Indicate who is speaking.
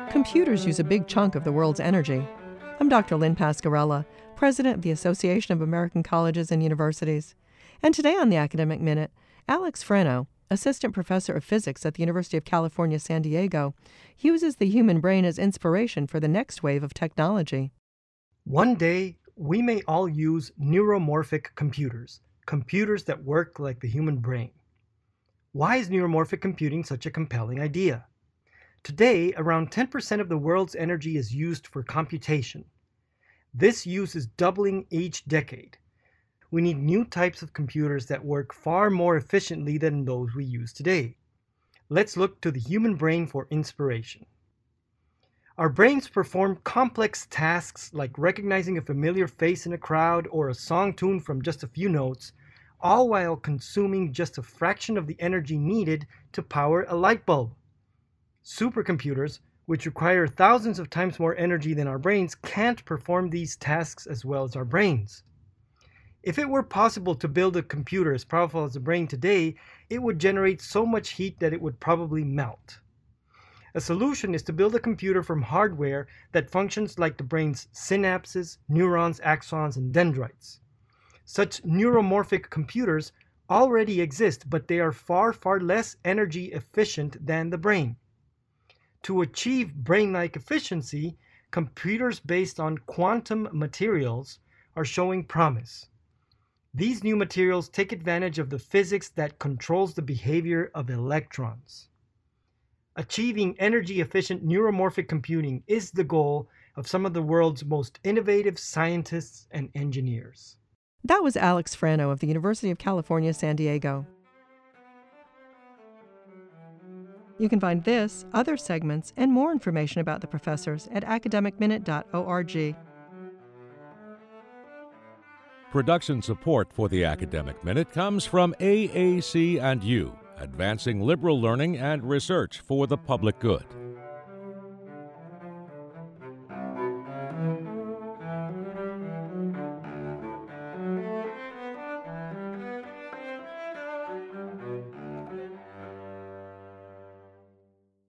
Speaker 1: Computers use a big chunk of the world's energy. I'm Dr. Lynn Pasquarella, President of the Association of American Colleges and Universities. And today on the Academic Minute, Alex Freno, Assistant Professor of Physics at the University of California, San Diego, uses the human brain as inspiration for the next wave of technology.
Speaker 2: One day, we may all use neuromorphic computers that work like the human brain. Why is neuromorphic computing such a compelling idea? Today, around 10% of the world's energy is used for computation. This use is doubling each decade. We need new types of computers that work far more efficiently than those we use today. Let's look to the human brain for inspiration. Our brains perform complex tasks like recognizing a familiar face in a crowd or a song tune from just a few notes, all while consuming just a fraction of the energy needed to power a light bulb. Supercomputers, which require thousands of times more energy than our brains, can't perform these tasks as well as our brains. If it were possible to build a computer as powerful as the brain today, it would generate so much heat that it would probably melt. A solution is to build a computer from hardware that functions like the brain's synapses, neurons, axons, and dendrites. Such neuromorphic computers already exist, but they are far, far less energy efficient than the brain. To achieve brain-like efficiency, computers based on quantum materials are showing promise. These new materials take advantage of the physics that controls the behavior of electrons. Achieving energy-efficient neuromorphic computing is the goal of some of the world's most innovative scientists and engineers.
Speaker 1: That was Alex Freno of the University of California, San Diego. You can find this, other segments, and more information about the professors at academicminute.org.
Speaker 3: Production support for the Academic Minute comes from AAC&U, advancing liberal learning and research for the public good.